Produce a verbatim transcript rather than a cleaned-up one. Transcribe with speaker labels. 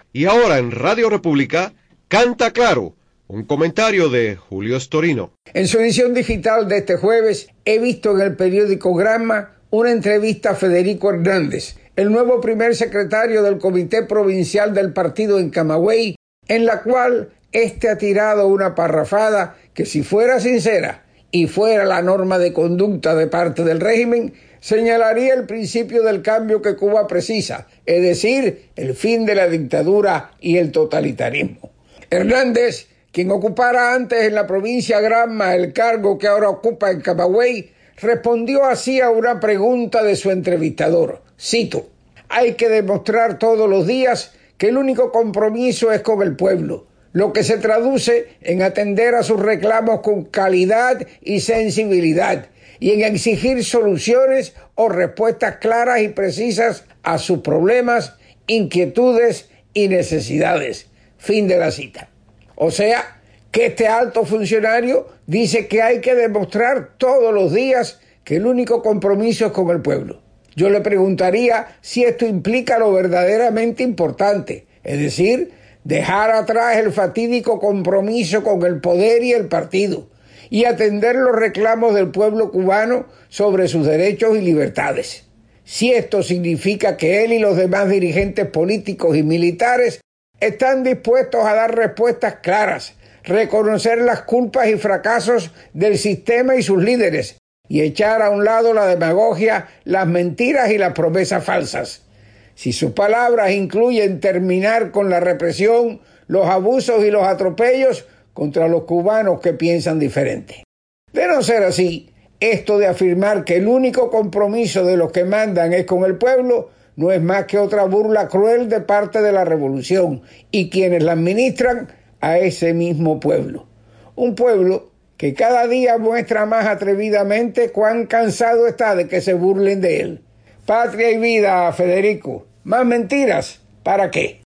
Speaker 1: Y ahora en Radio República, Canta Claro, un comentario de Julio Storino.
Speaker 2: En su edición digital de este jueves, he visto en el periódico Gramma una entrevista a Federico Hernández, el nuevo primer secretario del Comité Provincial del Partido en Camagüey, en la cual éste ha tirado una parrafada que, si fuera sincera y fuera la norma de conducta de parte del régimen, señalaría el principio del cambio que Cuba precisa, es decir, el fin de la dictadura y el totalitarismo. Hernández, quien ocupara antes en la provincia Granma el cargo que ahora ocupa en Camagüey, respondió así a una pregunta de su entrevistador. Cito: «Hay que demostrar todos los días que el único compromiso es con el pueblo, lo que se traduce en atender a sus reclamos con calidad y sensibilidad y en exigir soluciones o respuestas claras y precisas a sus problemas, inquietudes y necesidades». Fin de la cita. O sea, que este alto funcionario dice que hay que demostrar todos los días que el único compromiso es con el pueblo. Yo le preguntaría si esto implica lo verdaderamente importante, es decir, dejar atrás el fatídico compromiso con el poder y el partido y atender los reclamos del pueblo cubano sobre sus derechos y libertades. Si esto significa que él y los demás dirigentes políticos y militares están dispuestos a dar respuestas claras, reconocer las culpas y fracasos del sistema y sus líderes y echar a un lado la demagogia, las mentiras y las promesas falsas. Si sus palabras incluyen terminar con la represión, los abusos y los atropellos contra los cubanos que piensan diferente. De no ser así, esto de afirmar que el único compromiso de los que mandan es con el pueblo no es más que otra burla cruel de parte de la revolución y quienes la administran a ese mismo pueblo. Un pueblo que cada día muestra más atrevidamente cuán cansado está de que se burlen de él. Patria y vida, Federico. ¿Más mentiras? ¿Para qué?